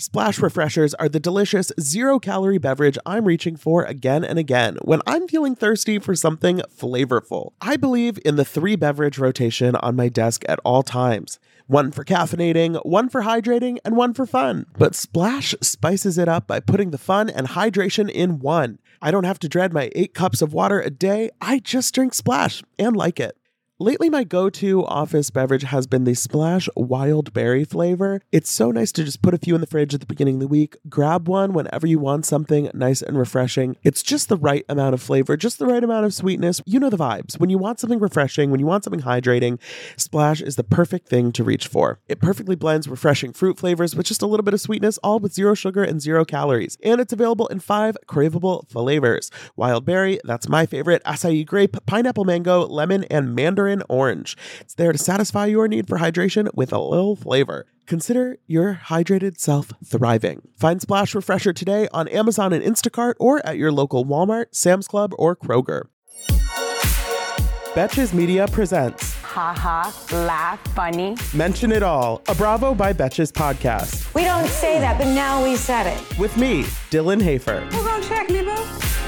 Splash Refreshers are the delicious zero-calorie beverage I'm reaching for again and again when I'm feeling thirsty for something flavorful. I believe in the 3-beverage rotation on my desk at all times. One for caffeinating, one for hydrating, and one for fun. But Splash spices it up by putting the fun and hydration in one. I don't have to dread my 8 cups of water a day. I just drink Splash and like it. Lately, my go-to office beverage has been the Splash Wild Berry flavor. It's so nice to just put a few in the fridge at the beginning of the week, grab one whenever you want something nice and refreshing. It's just the right amount of flavor, just the right amount of sweetness. You know the vibes. When you want something refreshing, when you want something hydrating, Splash is the perfect thing to reach for. It perfectly blends refreshing fruit flavors with just a little bit of sweetness, all with 0 sugar and 0 calories. And it's available in 5 craveable flavors. Wild Berry, that's my favorite, acai grape, pineapple mango, lemon, and mandarin orange. It's there to satisfy your need for hydration with a little flavor. Consider your hydrated self thriving. Find Splash Refresher today on Amazon and Instacart or at your local Walmart, Sam's Club, or Kroger. Betches Media presents Haha, laugh, funny. Mention It All, a Bravo by Betches podcast. We don't say that, but now we said it. With me, Dylan Hafer. We're gonna check me, boo.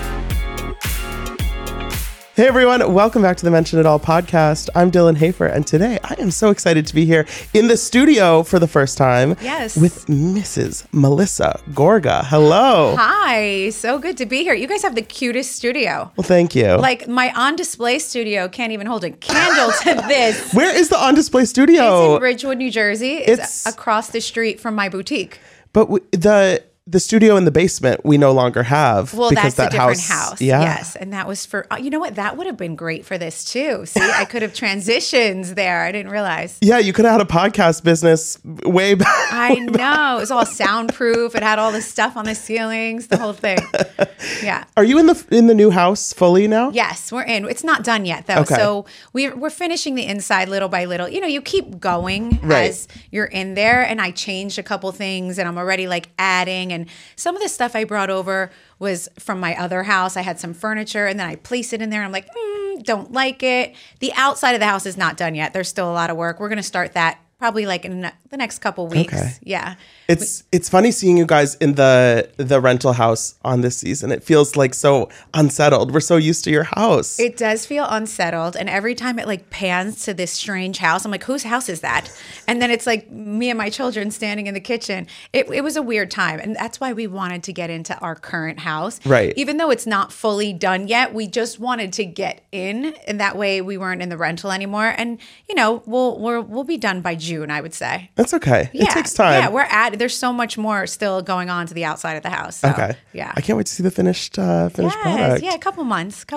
Hey everyone, welcome back to the Mention It All podcast. I'm Dylan Hafer, and today I am so excited to be here in the studio for the first time. Yes. With Mrs. Melissa Gorga. Hello. Hi, so good to be here. You guys have the cutest studio. Well, thank you. Like my on-display studio can't even hold a candle to this. Where is the on-display studio? It's in Ridgewood, New Jersey. It's across the street from my boutique. But the studio in the basement we no longer have. Well, because that's a different house. Yeah. Yes. And that was for, you know what? That would have been great for this too. See, I could have transitions there. I didn't realize. Yeah, you could have had a podcast business way back. I know. It was all soundproof. It had all the stuff on the ceilings, the whole thing. Yeah. Are you in the new house fully now? Yes, we're in. It's not done yet, though. Okay. So we're finishing the inside little by little. You know, you keep going Right. as you're in there. And I changed a couple things, and I'm already like adding. And some of the stuff I brought over was from my other house. I had some furniture, and then I placed it in there. And I'm like, don't like it. The outside of the house is not done yet. There's still a lot of work. We're going to start that probably like in the next couple weeks. Okay. Yeah. It's funny seeing you guys in the rental house on this season. It feels like so unsettled. We're so used to your house. It does feel unsettled. And every time it like pans to this strange house, I'm like, whose house is that? And then it's like me and my children standing in the kitchen. It was a weird time. And that's why we wanted to get into our current house. Right. Even though it's not fully done yet, we just wanted to get in. And that way we weren't in the rental anymore. And, you know, we'll be done by June, I would say. That's okay. Yeah. It takes time. Yeah, there's so much more still going on to the outside of the house. So, Okay. Yeah. I can't wait to see the finished product. Yeah, a couple months.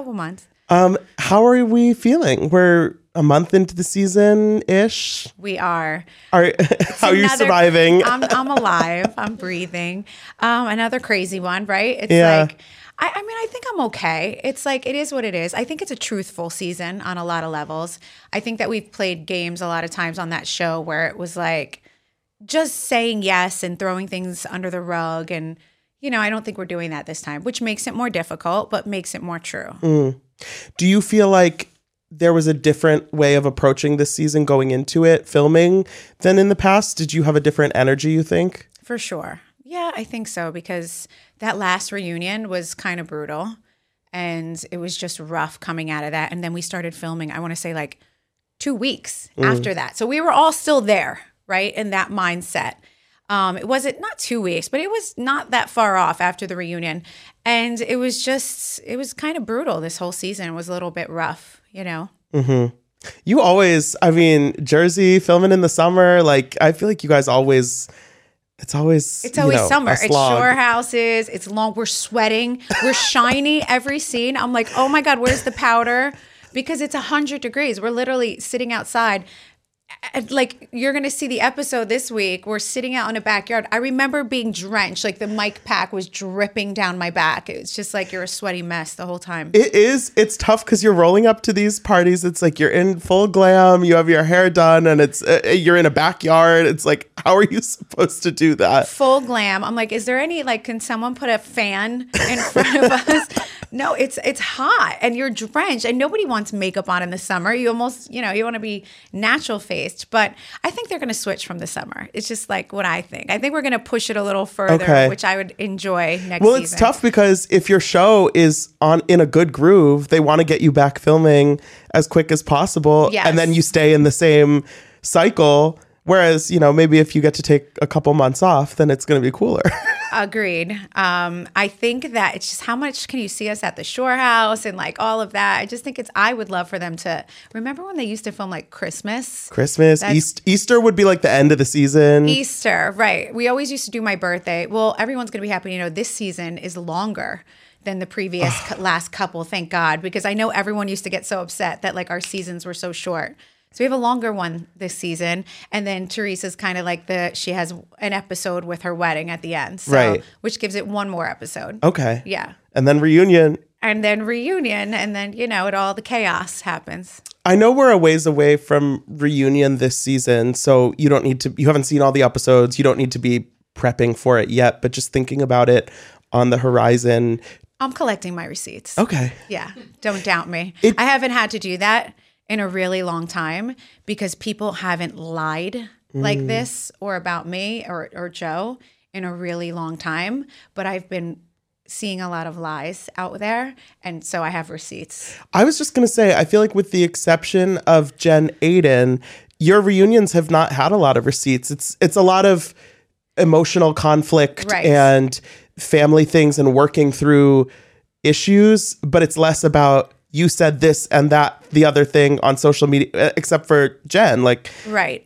How are we feeling? We're a month into the season-ish. We are. How are you surviving? I'm alive. I'm breathing. Another crazy one, right? It's Yeah. like, I mean, I think I'm okay. It's like, it is what it is. I think it's a truthful season on a lot of levels. I think that we've played games a lot of times on that show where it was like just saying yes and throwing things under the rug. And, you know, I don't think we're doing that this time, which makes it more difficult, but makes it more true. Do you feel like there was a different way of approaching this season going into it, filming, than in the past? Did you have a different energy, you think? For sure. Yeah, I think so, because that last reunion was kind of brutal and it was just rough coming out of that. And then we started filming, I want to say like 2 weeks after that. So we were all still there, right? In that mindset. It wasn't not 2 weeks, but it was not that far off after the reunion. And it was kind of brutal. This whole season was a little bit rough, you know? Mm-hmm. You always, I mean, Jersey, filming in the summer, like, I feel like you guys always... It's always summer. It's slog. shore houses. It's long. We're sweating. We're shiny every scene. I'm like, oh my God, where's the powder? Because it's 100 degrees. We're literally sitting outside. Like, you're going to see the episode this week. We're sitting out in a backyard. I remember being drenched. Like, the mic pack was dripping down my back. It's just like you're a sweaty mess the whole time. It is. It's tough because you're rolling up to these parties. It's like you're in full glam. You have your hair done and it's you're in a backyard. It's like, how are you supposed to do that? Full glam. I'm like, is there any, like, can someone put a fan in front of us? No, it's hot and you're drenched and nobody wants makeup on in the summer. You almost, you want to be natural faced, but I think they're going to switch from the summer. It's just like what I think. I think we're going to push it a little further, which I would enjoy next season. Well, it's tough because if your show is in a good groove, they want to get you back filming as quick as possible. Yes. And then you stay in the same cycle. Whereas, maybe if you get to take a couple months off, then it's going to be cooler. Agreed. I think that it's just how much can you see us at the Shore House and like all of that. I just think I would love for them to remember when they used to film like Christmas, Easter would be like the end of the season. Easter, right. We always used to do my birthday. Well, everyone's going to be happy. This season is longer than the previous last couple, thank God, because I know everyone used to get so upset that like our seasons were so short. So we have a longer one this season. And then Teresa's kind of like she has an episode with her wedding at the end. So, right. Which gives it one more episode. Okay. Yeah. And then reunion. And then, the chaos happens. I know we're a ways away from reunion this season, so you haven't seen all the episodes. You don't need to be prepping for it yet, but just thinking about it on the horizon. I'm collecting my receipts. Okay. Yeah. Don't doubt me. I haven't had to do that in a really long time because people haven't lied like this or about me or Joe in a really long time. But I've been seeing a lot of lies out there. And so I have receipts. I was just going to say, I feel like with the exception of Jen Aiden, your reunions have not had a lot of receipts. It's a lot of emotional conflict and family things and working through issues, but it's less about you said this and that, the other thing on social media, except for Jen. Right.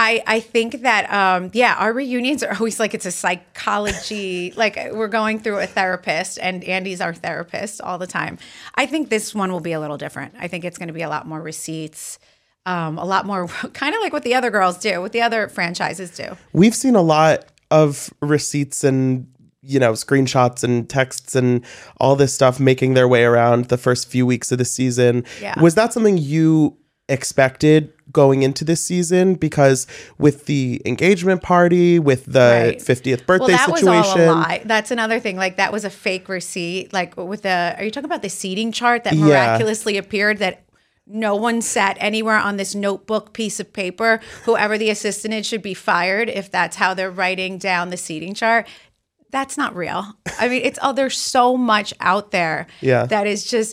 I think that, our reunions are always like it's a psychology, like we're going through a therapist and Andy's our therapist all the time. I think this one will be a little different. I think it's going to be a lot more receipts, a lot more kind of like what the other girls do, what the other franchises do. We've seen a lot of receipts and screenshots and texts and all this stuff making their way around the first few weeks of the season. Yeah. Was that something you expected going into this season? Because with the engagement party, with the 50th birthday situation. Was all a lie. That's another thing. Like that was a fake receipt. Like are you talking about the seating chart that miraculously appeared that no one sat anywhere on this notebook piece of paper? Whoever the assistant is should be fired if that's how they're writing down the seating chart. That's not real. I mean, there's so much out there that is just,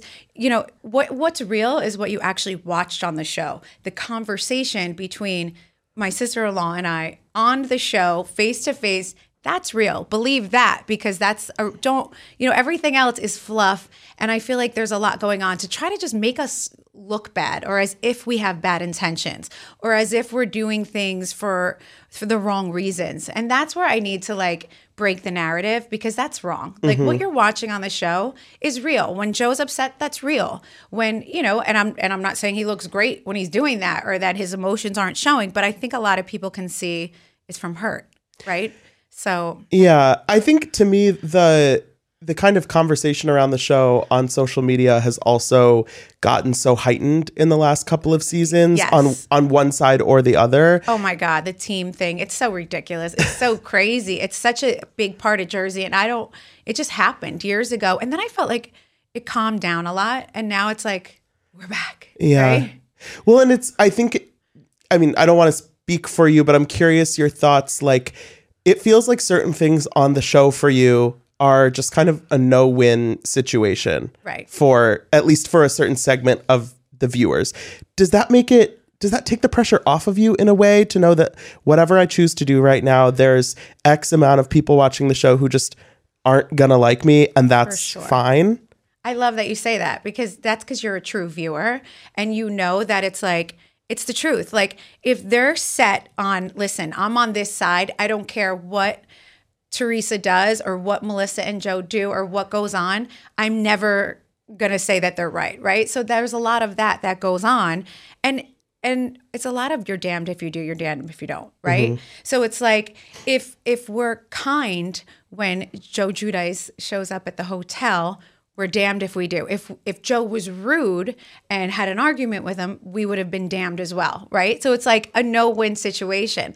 what's real is what you actually watched on the show. The conversation between my sister-in-law and I on the show, face to face, that's real. Believe that because everything else is fluff. And I feel like there's a lot going on to try to just make us look bad or as if we have bad intentions or as if we're doing things for the wrong reasons. And that's where I need to break the narrative because that's wrong. Like what you're watching on the show is real. When Joe's upset, that's real. When, and I'm not saying he looks great when he's doing that or that his emotions aren't showing, but I think a lot of people can see it's from hurt, right? So yeah, I think to me the kind of conversation around the show on social media has also gotten so heightened in the last couple of seasons on one side or the other. Oh my God, the team thing. It's so ridiculous. It's so crazy. It's such a big part of Jersey. And it just happened years ago. And then I felt like it calmed down a lot. And now it's like, we're back. Yeah. Right? Well, and I don't want to speak for you, but I'm curious your thoughts. It feels like certain things on the show for you are just kind of a no-win situation. Right. At least for a certain segment of the viewers. Does that take the pressure off of you in a way to know that whatever I choose to do right now, there's X amount of people watching the show who just aren't gonna like me and that's fine? I love that you say that because you're a true viewer and you know that it's the truth. Like if they're set on, listen, I'm on this side. I don't care what Teresa does or what Melissa and Joe do or what goes on. I'm never going to say that they're right? So there's a lot of that goes on. And it's a lot of you're damned if you do, you're damned if you don't, right? Mm-hmm. So it's like if we're kind when Joe Giudice shows up at the hotel, we're damned if we do. If Joe was rude and had an argument with him, we would have been damned as well, right? So it's like a no-win situation.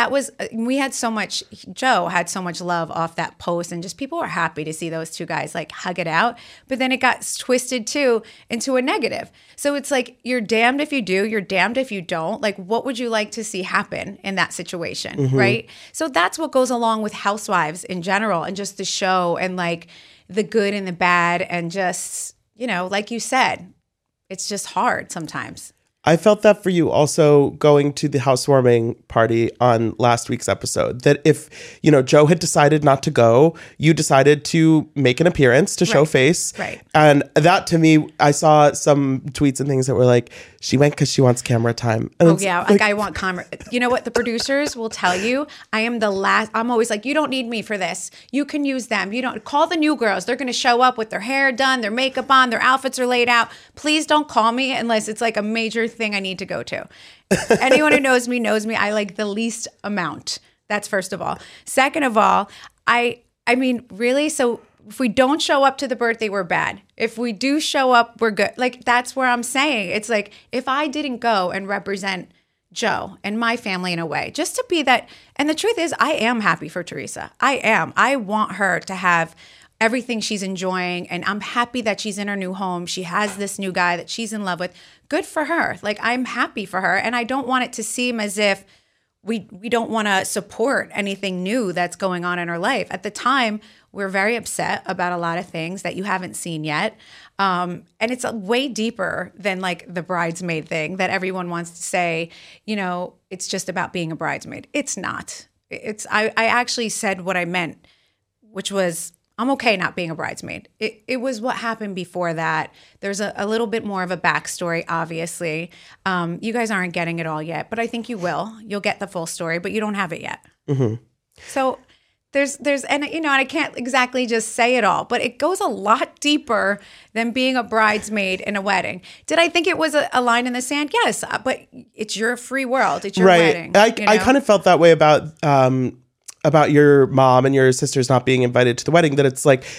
Joe had so much love off that post, and just people were happy to see those two guys like hug it out. But then it got twisted too into a negative. So it's like, you're damned if you do, you're damned if you don't. Like, what would you like to see happen in that situation, right? So that's what goes along with Housewives in general, and just the show, and like the good and the bad, and just, like you said, it's just hard sometimes. I felt that for you also going to the housewarming party on last week's episode, that if, Joe had decided not to go, you decided to make an appearance to show face. Right. And that, to me, I saw some tweets and things that were like, she went because she wants camera time. And I want camera. You know what? The producers will tell you, I'm always like, you don't need me for this. You can use them. You don't call the new girls. They're going to show up with their hair done, their makeup on, their outfits are laid out. Please don't call me unless it's like a major thing I need to go to. Anyone who knows me I like the least amount. That's first of all. Second of all, I mean, really? So if we don't show up to the birthday, we're bad. If we do show up, we're good. Like, that's where I'm saying. It's like, if I didn't go and represent Joe and my family in a way, just to be that. And the truth is, I am happy for Teresa. I am. I want her to have everything she's enjoying, and I'm happy that she's in her new home. She has this new guy that she's in love with. Good for her. Like, I'm happy for her, and I don't want it to seem as if we don't want to support anything new that's going on in her life. At the time, we're very upset about a lot of things that you haven't seen yet. And it's way deeper than like the bridesmaid thing that everyone wants to say, it's just about being a bridesmaid. It's not. I actually said what I meant, which was, I'm okay not being a bridesmaid. It was what happened before that. There's a little bit more of a backstory, obviously. You guys aren't getting it all yet, but I think you will. You'll get the full story, but you don't have it yet. Mm-hmm. So there's and I can't exactly just say it all, but it goes a lot deeper than being a bridesmaid in a wedding. Did I think it was a line in the sand? Yes, but it's your free world. It's your wedding. I kind of felt that way about your mom and your sisters not being invited to the wedding, that it's like,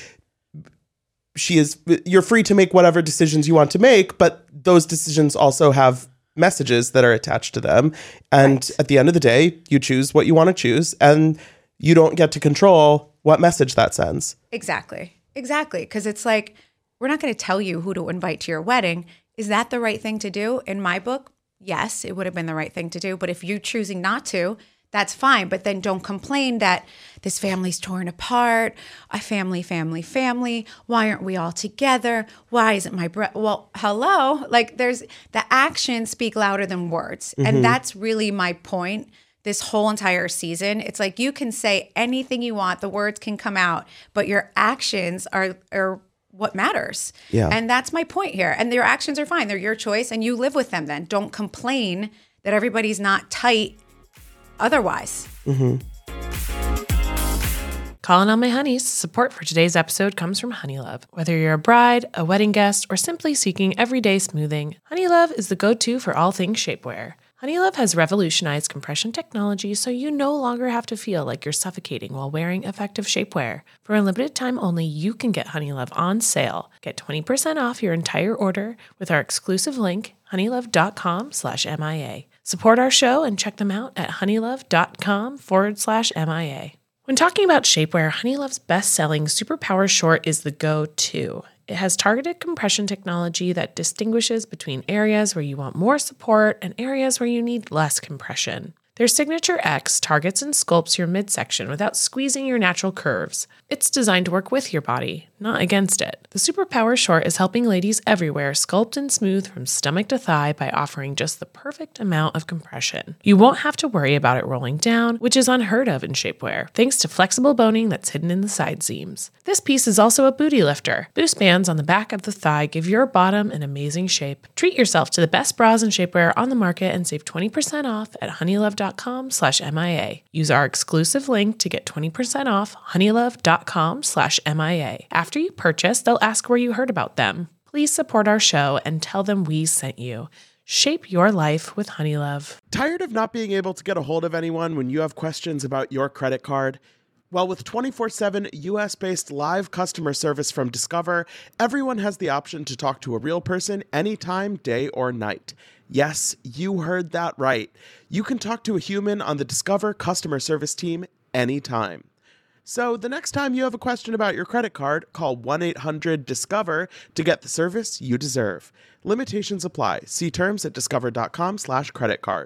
you're free to make whatever decisions you want to make, but those decisions also have messages that are attached to them. And at the end of the day, you choose what you want to choose, and you don't get to control what message that sends. Exactly. Because it's like, we're not going to tell you who to invite to your wedding. Is that the right thing to do? In my book, yes, it would have been the right thing to do. But if you're choosing not to, that's fine. But then don't complain that this family's torn apart. A family. Why aren't we all together? Why isn't my well, hello? Like, the actions speak louder than words. Mm-hmm. And that's really my point. This whole entire season, it's like, you can say anything you want. The words can come out, but your actions are what matters. Yeah. And that's my point here. And your actions are fine. They're your choice, and you live with them then. Don't complain that everybody's not tight otherwise. Mm-hmm. Calling all my honeys. Support for today's episode comes from Honeylove. Whether you're a bride, a wedding guest, or simply seeking everyday smoothing, Honeylove is the go-to for all things shapewear. Honeylove has revolutionized compression technology, so you no longer have to feel like you're suffocating while wearing effective shapewear. For a limited time only, you can get Honeylove on sale. Get 20% off your entire order with our exclusive link, honeylove.com/MIA. Support our show and check them out at honeylove.com/MIA. When talking about shapewear, Honeylove's best-selling Superpower Short is the go-to. It has targeted compression technology that distinguishes between areas where you want more support and areas where you need less compression. Their Signature X targets and sculpts your midsection without squeezing your natural curves. It's designed to work with your body, not against it. The Superpower Short is helping ladies everywhere sculpt and smooth from stomach to thigh by offering just the perfect amount of compression. You won't have to worry about it rolling down, which is unheard of in shapewear, thanks to flexible boning that's hidden in the side seams. This piece is also a booty lifter. Boost bands on the back of the thigh give your bottom an amazing shape. Treat yourself to the best bras and shapewear on the market and save 20% off at honeylove.com/MIA. Use our exclusive link to get 20% off honeylove.com/MIA. After you purchase, they'll ask where you heard about them. Please support our show and tell them we sent you. Shape your life with Honeylove. Tired of not being able to get a hold of anyone when you have questions about your credit card? Well, with 24/7 US-based live customer service from Discover, everyone has the option to talk to a real person anytime, day or night. Yes, you heard that right. You can talk to a human on the Discover customer service team anytime. So the next time you have a question about your credit card, call 1-800-DISCOVER to get the service you deserve. Limitations apply. See terms at discover.com/creditcard.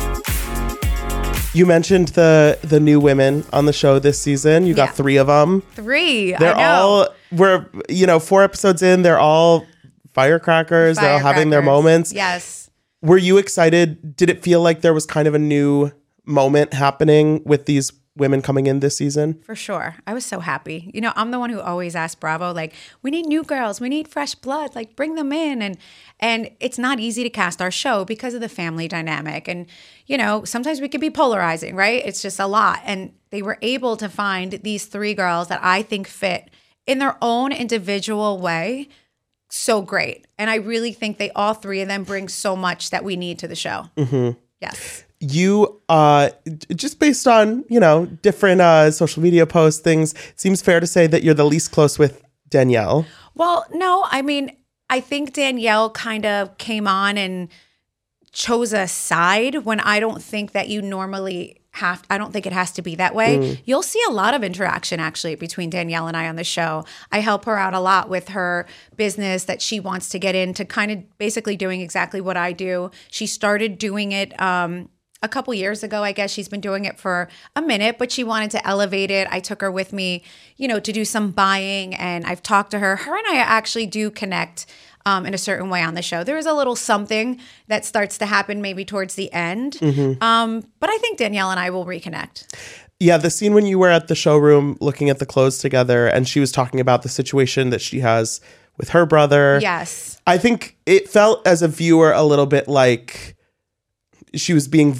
You mentioned the new women on the show this season. You got 3 of them. 3. They're all, we're 4 episodes in. They're all firecrackers. They're all having their moments. Yes. Were you excited? Did it feel like there was kind of a new moment happening with these women coming in this season? For sure. I was so happy. I'm the one who always asks Bravo, like, we need new girls, we need fresh blood, like bring them in. And it's not easy to cast our show because of the family dynamic. And, sometimes we could be polarizing, right? It's just a lot. And they were able to find these 3 girls that I think fit in their own individual way so great. And I really think all 3 of them bring so much that we need to the show. Mm-hmm. Yes. You, just based on, different social media posts, things, it seems fair to say that you're the least close with Danielle. Well, no, I think Danielle kind of came on and chose a side when I don't think that you normally I don't think it has to be that way. You'll see a lot of interaction actually between Danielle and I on the show. I help her out a lot with her business that she wants to get into, kind of basically doing exactly what I do. She started doing it a couple years ago, I guess. She's been doing it for a minute, but she wanted to elevate it. I took her with me, to do some buying, and I've talked to her. Her and I actually do connect in a certain way on the show. There is a little something that starts to happen maybe towards the end. Mm-hmm. But I think Danielle and I will reconnect. Yeah, the scene when you were at the showroom looking at the clothes together and she was talking about the situation that she has with her brother. Yes. I think it felt as a viewer a little bit like she was being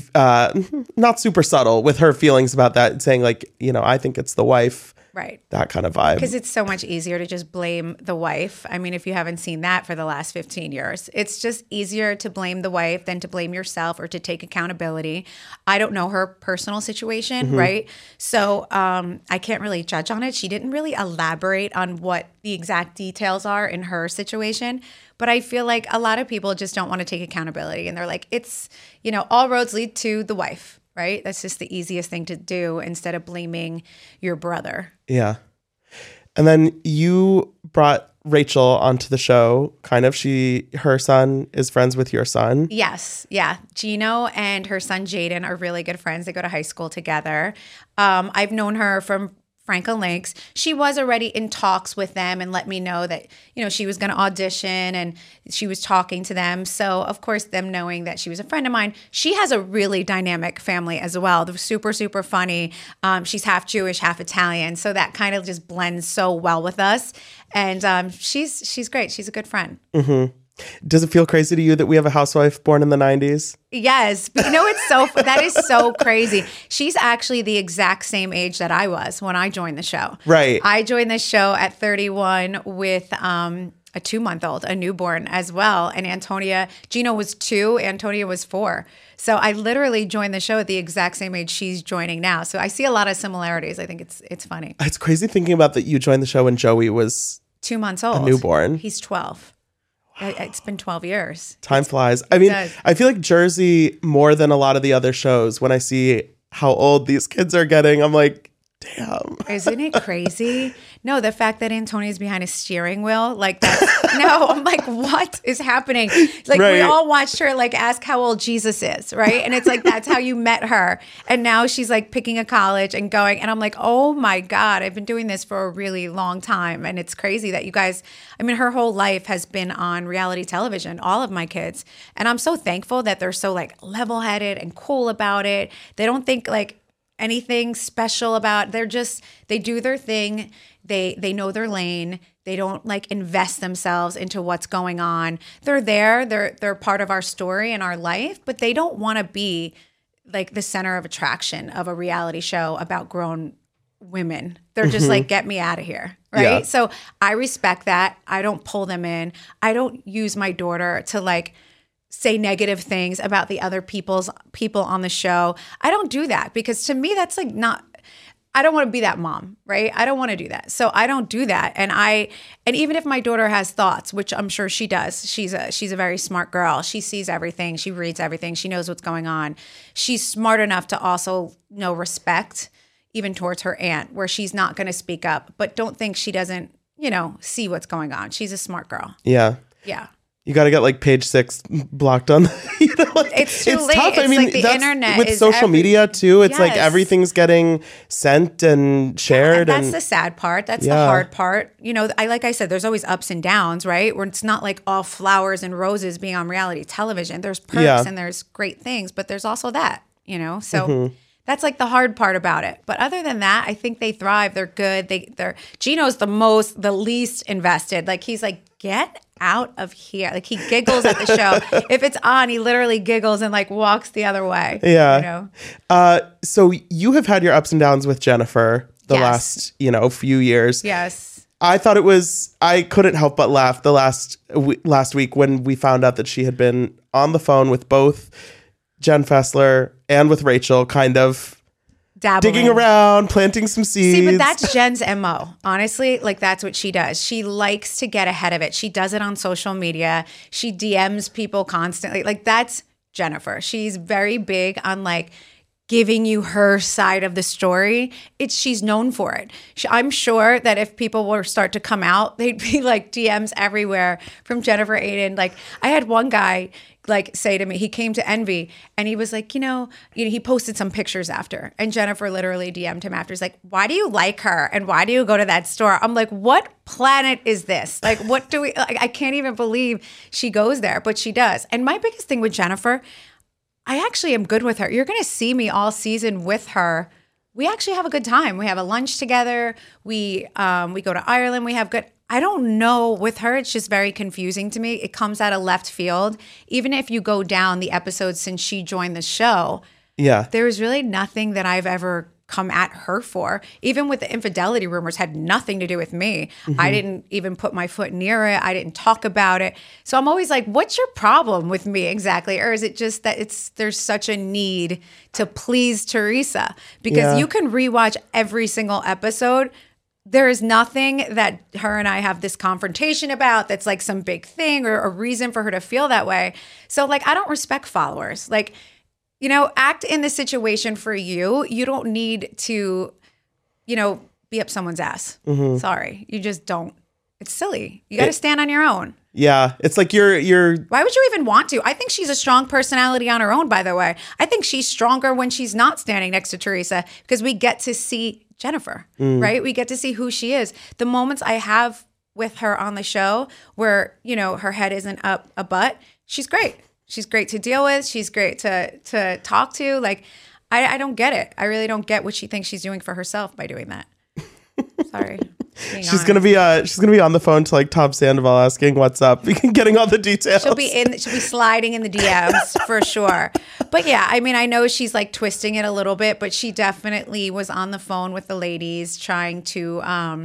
not super subtle with her feelings about that, saying like, I think it's the wife. Right. That kind of vibe. Because it's so much easier to just blame the wife. I mean, if you haven't seen that for the last 15 years, it's just easier to blame the wife than to blame yourself or to take accountability. I don't know her personal situation, right? So I can't really judge on it. She didn't really elaborate on what the exact details are in her situation. But I feel like a lot of people just don't want to take accountability. And they're like, it's, all roads lead to the wife. Right? That's just the easiest thing to do instead of blaming your brother. Yeah. And then you brought Rachel onto the show, kind of. Her son is friends with your son. Yes. Yeah. Gino and her son Jaden are really good friends. They go to high school together. I've known her from Franklin Lakes. She was already in talks with them and let me know that, she was going to audition and she was talking to them. So, of course, them knowing that she was a friend of mine, she has a really dynamic family as well. They're super, super funny. She's half Jewish, half Italian. So that kind of just blends so well with us. And she's great. She's a good friend. Mm-hmm. Does it feel crazy to you that we have a housewife born in the 90s? Yes. But that is so crazy. She's actually the exact same age that I was when I joined the show. Right. I joined the show at 31 with a 2-month-old, a newborn as well. And Gino was 2, Antonia was 4. So I literally joined the show at the exact same age she's joining now. So I see a lot of similarities. I think it's funny. It's crazy thinking about that you joined the show when Joey was 2 months old. A newborn. He's 12. It's been 12 years. Time flies. I mean, I feel like Jersey, more than a lot of the other shows, when I see how old these kids are getting, I'm like, damn. Isn't it crazy? No, the fact that Antonia's behind a steering wheel, like that. No, I'm like, what is happening? Like we all watched her like ask how old Jesus is, right? And it's like, that's how you met her. And now she's like picking a college and going. And I'm like, oh my God, I've been doing this for a really long time. And it's crazy that you guys, her whole life has been on reality television, all of my kids. And I'm so thankful that they're so like level-headed and cool about it. They don't think like anything special about, they do their thing. They know their lane. They don't like invest themselves into what's going on. They're there. They're part of our story and our life, but they don't want to be like the center of attraction of a reality show about grown women. They're just like, get me out of here. Right. Yeah. So I respect that. I don't pull them in. I don't use my daughter to like say negative things about the other people on the show. I don't do that because to me, that's like not, I don't want to be that mom, right? I don't want to do that. So I don't do that. And even if my daughter has thoughts, which I'm sure she does, she's a very smart girl. She sees everything. She reads everything. She knows what's going on. She's smart enough to also know respect, even towards her aunt, where she's not going to speak up, but don't think she doesn't, see what's going on. She's a smart girl. Yeah. Yeah. You got to get like page 6 blocked on. It's too late. Tough. It's like the internet with is social media too. It's like Yes. everything's getting sent and shared. And that's the sad part. That's the hard part. Like I said, there's always ups and downs, right? Where it's not like all flowers and roses being on reality television. There's perks and there's great things, but there's also that, So that's like the hard part about it. But other than that, I think they thrive. They're good. Gino's the least invested. Like he's like, get out of here. Like he giggles at the show. If it's on, he literally giggles and like walks the other way. Yeah. So you have had your ups and downs with Jennifer the last, few years. Yes. I thought I couldn't help but laugh the last week when we found out that she had been on the phone with both Jen Fessler and with Rachel, kind of Dabbling. digging around, planting some seeds. See, but that's Jen's MO. Honestly, like that's what she does. She likes to get ahead of it. She does it on social media. She DMs people constantly. Like that's Jennifer. She's very big on like giving you her side of the story. She's known for it. I'm sure that if people were start to come out, they'd be like DMs everywhere from Jennifer Aydin. Like I had one guy like say to me, he came to Envy and he was like, he posted some pictures after, and Jennifer literally DM'd him after. He's like, why do you like her? And why do you go to that store? I'm like, what planet is this? Like, what do we, like, I can't even believe she goes there, but she does. And my biggest thing with Jennifer, I actually am good with her. You're going to see me all season with her. We actually have a good time. We have a lunch together. We go to Ireland. We have good. I don't know with her. It's just very confusing to me. It comes out of left field. Even if you go down the episodes since she joined the show, there is really nothing that I've ever come at her for. Even with the infidelity rumors, had nothing to do with me. Mm-hmm. I didn't even put my foot near it. I didn't talk about it. So I'm always like, what's your problem with me exactly? Or is it just that there's such a need to please Teresa? Because you can rewatch every single episode. There is nothing that her and I have this confrontation about that's like some big thing or a reason for her to feel that way. So like, I don't respect followers. Like, act in the situation for you. You don't need to, be up someone's ass. Mm-hmm. Sorry. You just don't. It's silly. You got to stand on your own. Yeah. It's like you're. Why would you even want to? I think she's a strong personality on her own, by the way. I think she's stronger when she's not standing next to Teresa because we get to see Jennifer, right? We get to see who she is. The moments I have with her on the show where, her head isn't up a butt, she's great. She's great to deal with. She's great to talk to. Like, I don't get it. I really don't get what she thinks she's doing for herself by doing that. Sorry. She's gonna be on the phone to like Tom Sandoval asking what's up, getting all the details. She'll be sliding in the DMs for sure. But yeah, I mean, I know she's like twisting it a little bit, but she definitely was on the phone with the ladies trying to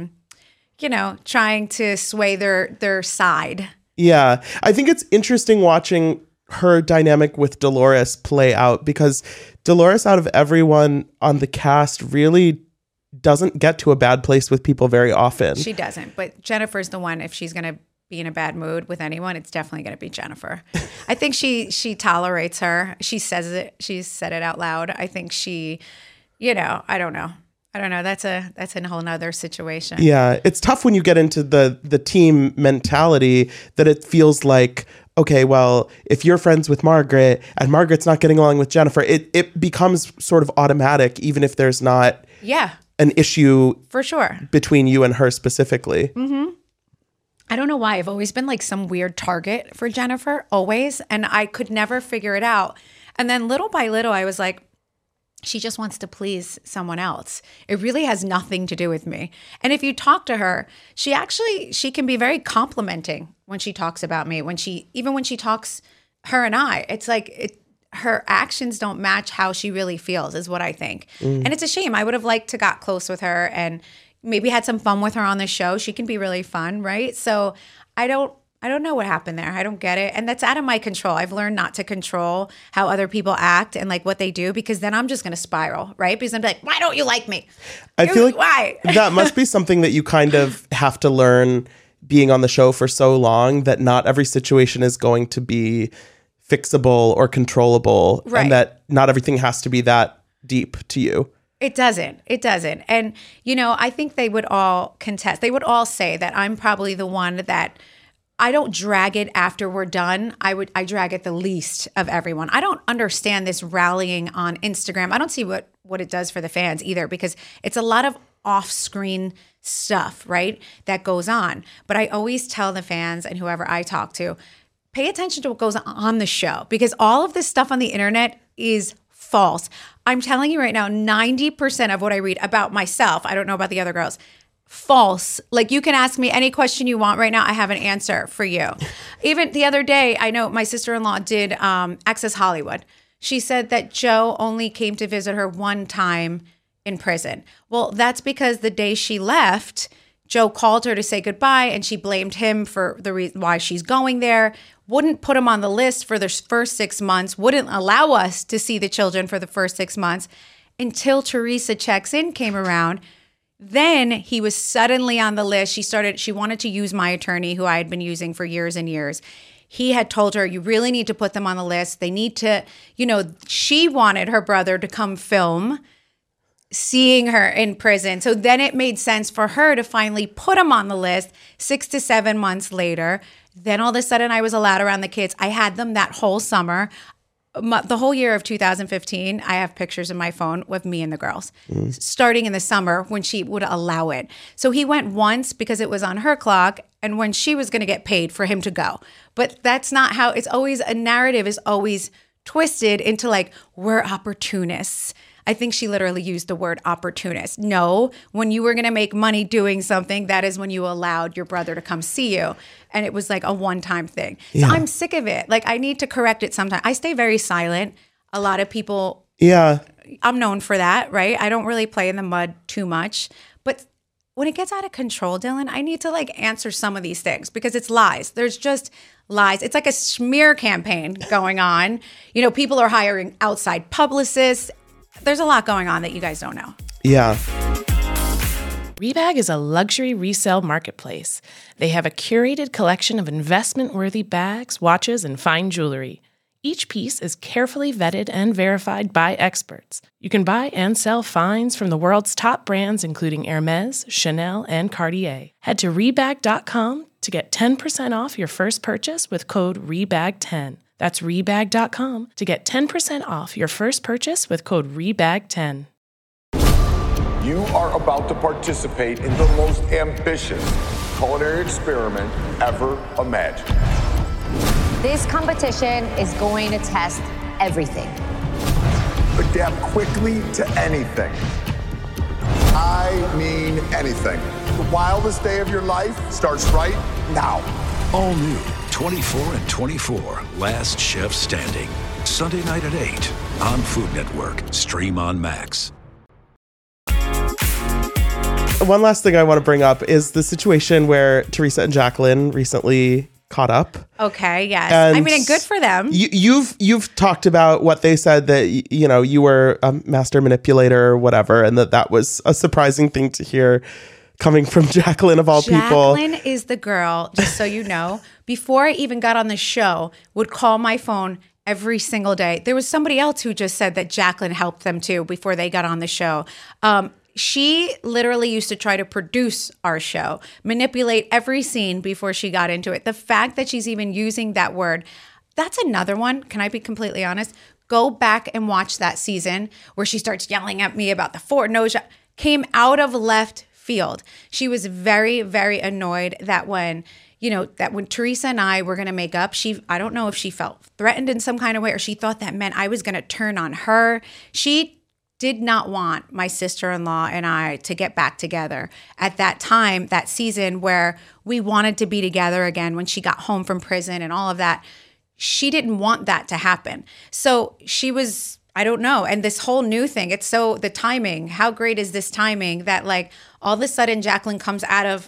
sway their side. Yeah. I think it's interesting watching her dynamic with Dolores play out because Dolores, out of everyone on the cast, really doesn't get to a bad place with people very often. She doesn't, but Jennifer's the one. If she's going to be in a bad mood with anyone, it's definitely going to be Jennifer. I think she tolerates her. She says it. She's said it out loud. I think she, I don't know. That's a whole nother situation. Yeah. It's tough when you get into the team mentality that it feels like, okay, well, if you're friends with Margaret and Margaret's not getting along with Jennifer, it becomes sort of automatic, even if there's not an issue for sure between you and her specifically. Mm-hmm. I don't know why. I've always been like some weird target for Jennifer, always. And I could never figure it out. And then little by little, I was like, she just wants to please someone else. It really has nothing to do with me. And if you talk to her, she can be very complimenting when she talks about me. Even when she talks her and I, it's like her actions don't match how she really feels, is what I think. And it's a shame. I would have liked to got close with her and maybe had some fun with her on the show. She can be really fun, right? So I don't I don't know what happened there. I don't get it. And that's out of my control. I've learned not to control how other people act and like what they do, because then I'm just going to spiral, right? Because I'm like, why don't you like me? I feel like why? that must be something that you kind of have to learn being on the show for so long, that not every situation is going to be fixable or controllable, Right. and that not everything has to be that deep to you. It doesn't. It doesn't. And, I think they would all contest. They would all say that I'm probably the one that I don't drag it after we're done. I drag it the least of everyone. I don't understand this rallying on Instagram. I don't see what it does for the fans either, because it's a lot of off-screen stuff, right, that goes on. But I always tell the fans and whoever I talk to, pay attention to what goes on the show, because all of this stuff on the internet is false. I'm telling you right now, 90% of what I read about myself, I don't know about the other girls, false. Like, you can ask me any question you want right now. I have an answer for you. Even the other day, I know my sister-in-law did Access Hollywood. She said that Joe only came to visit her one time in prison. Well, that's because the day she left, Joe called her to say goodbye, and she blamed him for the reason why she's going there, wouldn't put him on the list for the first 6 months, wouldn't allow us to see the children for the first 6 months until Teresa checks in came around. Then he was suddenly on the list. She wanted to use my attorney, who I had been using for years and years. He had told her, you really need to put them on the list. They need to, she wanted her brother to come film seeing her in prison. So then it made sense for her to finally put him on the list 6 to 7 months later. Then all of a sudden I was allowed around the kids. I had them that whole summer. The whole year of 2015, I have pictures in my phone with me and the girls, starting in the summer when she would allow it. So he went once because it was on her clock, and when she was going to get paid for him to go. But that's not how, it's always, a narrative is always twisted into like, we're opportunists. I think she literally used the word opportunist. No, when you were going to make money doing something, that is when you allowed your brother to come see you. And it was like a one-time thing. So I'm sick of it. Like, I need to correct it sometimes. I stay very silent. A lot of people, I'm known for that, right? I don't really play in the mud too much. But when it gets out of control, Dylan, I need to like answer some of these things, because it's lies. There's just lies. It's like a smear campaign going on. People are hiring outside publicists. There's a lot going on that you guys don't know. Yeah. Rebag is a luxury resale marketplace. They have a curated collection of investment-worthy bags, watches, and fine jewelry. Each piece is carefully vetted and verified by experts. You can buy and sell finds from the world's top brands, including Hermes, Chanel, and Cartier. Head to Rebag.com to get 10% off your first purchase with code REBAG10. That's Rebag.com to get 10% off your first purchase with code REBAG10. You are about to participate in the most ambitious culinary experiment ever imagined. This competition is going to test everything. Adapt quickly to anything. I mean anything. The wildest day of your life starts right now. All new 24 and 24, Last Chef Standing. Sunday night at 8 on Food Network. Stream on Max. One last thing I want to bring up is the situation where Teresa and Jacqueline recently caught up. Okay, yes. And and good for them. You've talked about what they said, that you were a master manipulator or whatever, and that was a surprising thing to hear coming from Jacqueline of all people. Jacqueline is the girl, just so you know, before I even got on the show, would call my phone every single day. There was somebody else who just said that Jacqueline helped them too before they got on the show. She literally used to try to produce our show, manipulate every scene before she got into it. The fact that she's even using that word, that's another one. Can I be completely honest? Go back and watch that season where she starts yelling at me about the Fort Noja. Came out of left field. She was very, very annoyed that when Teresa and I were going to make up, I don't know if she felt threatened in some kind of way, or she thought that meant I was going to turn on her. She did not want my sister-in-law and I to get back together at that time, that season where we wanted to be together again when she got home from prison and all of that. She didn't want that to happen. So she was, I don't know. And this whole new thing, it's so, the timing, how great is this timing that like all of a sudden Jacqueline comes out of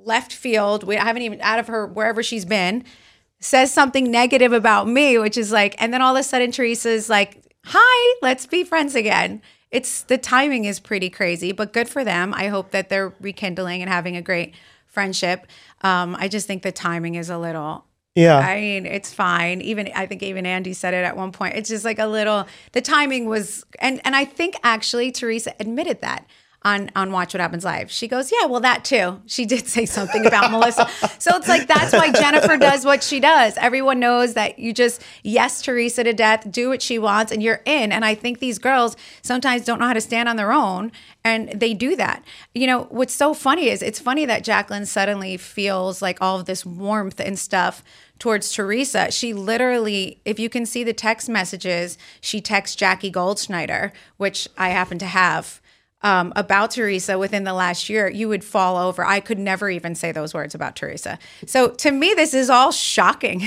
left field. We haven't even out of her wherever she's been, says something negative about me, which is like, and then all of a sudden Teresa's like, hi, let's be friends again. The timing is pretty crazy, but good for them. I hope that they're rekindling and having a great friendship. I just think the timing is a little, I mean, it's fine. I think even Andy said it at one point. It's just like a little, the timing was, and I think actually Teresa admitted that on Watch What Happens Live. She goes, yeah, well, that too. She did say something about Melissa. So it's like, that's why Jennifer does what she does. Everyone knows that you just yes Teresa to death, do what she wants, and you're in. And I think these girls sometimes don't know how to stand on their own, and they do that. You know, what's so funny is it's funny that Jacqueline suddenly feels like all of this warmth and stuff towards Teresa. She literally, if you can see the text messages, she texts Jackie Goldschneider, which I happen to have, about Teresa within the last year. You would fall over. I could never even say those words about Teresa. So to me, this is all shocking.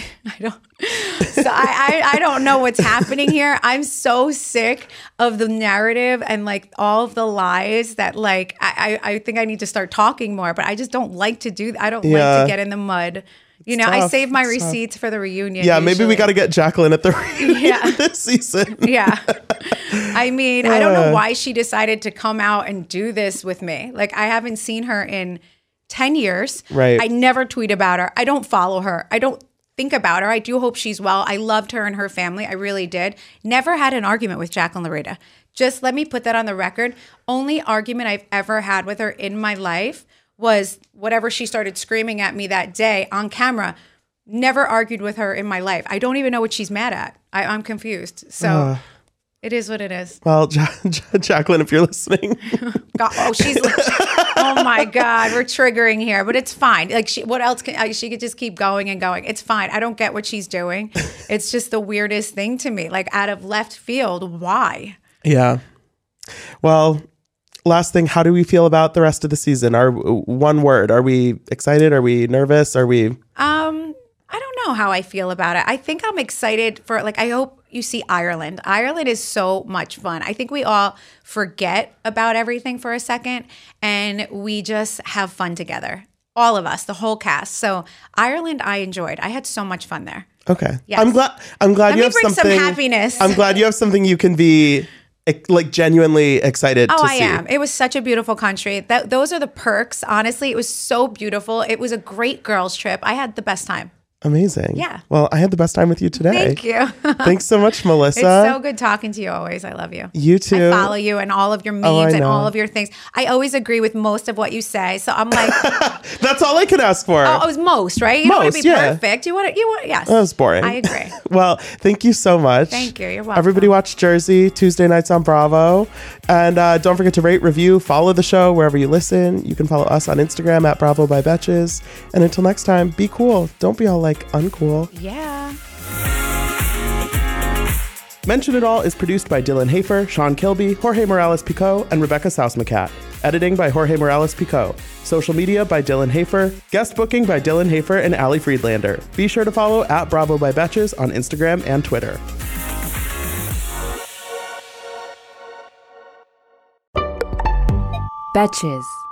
I don't know what's happening here. I'm so sick of the narrative and like all of the lies that like, I think I need to start talking more, but I just don't like to do that. I don't like to get in the mud. You know, I save my receipts for the reunion. Yeah, usually. Maybe we got to get Jacqueline at the reunion this season. Yeah. I mean, I don't know why she decided to come out and do this with me. Like, I haven't seen her in 10 years. Right. I never tweet about her. I don't follow her. I don't think about her. I do hope she's well. I loved her and her family. I really did. Never had an argument with Jacqueline Laurita. Just let me put that on the record. Only argument I've ever had with her in my life was whatever she started screaming at me that day on camera. Never argued with her in my life. I don't even know what she's mad at. I'm confused. So it is what it is. Well, Jacqueline, if you're listening. God, oh my God, we're triggering here, but it's fine. Like what else she could just keep going and going. It's fine. I don't get what she's doing. It's just the weirdest thing to me. Like out of left field, why? Yeah. Well, last thing, how do we feel about the rest of the season? One word. Are we excited? Are we nervous? Are we? I don't know how I feel about it. I think I'm excited for, like, I hope you see Ireland. Ireland is so much fun. I think we all forget about everything for a second and we just have fun together. All of us, the whole cast. So Ireland, I enjoyed. I had so much fun there. Okay. Yes. I'm glad Let you me have bring something. some happiness. I'm glad you have something you can be like genuinely excited to see. Oh, I am. It was such a beautiful country. Those are the perks. Honestly, it was so beautiful. It was a great girls' trip. I had the best time. Amazing. Yeah. Well, I had the best time with you today. Thank you. Thanks so much, Melissa. It's so good talking to you always. I love you. You too. I follow you and all of your memes and all of your things. I always agree with most of what you say. So I'm like, that's all I could ask for. Oh, it was most, right? You don't want to be perfect. You want, yes. That was boring. I agree. Well, thank you so much. Thank you. You're welcome. Everybody watch Jersey Tuesday nights on Bravo. And don't forget to rate, review, follow the show wherever you listen. You can follow us on Instagram at Bravo by Betches. And until next time, be cool. Don't be all like uncool. Yeah. Mention It All is produced by Dylan Hafer, Sean Kilby, Jorge Morales-Pico, and Rebecca Sausmacat. Editing by Jorge Morales-Pico. Social media by Dylan Hafer. Guest booking by Dylan Hafer and Ali Friedlander. Be sure to follow at Bravo by Betches on Instagram and Twitter. Betches.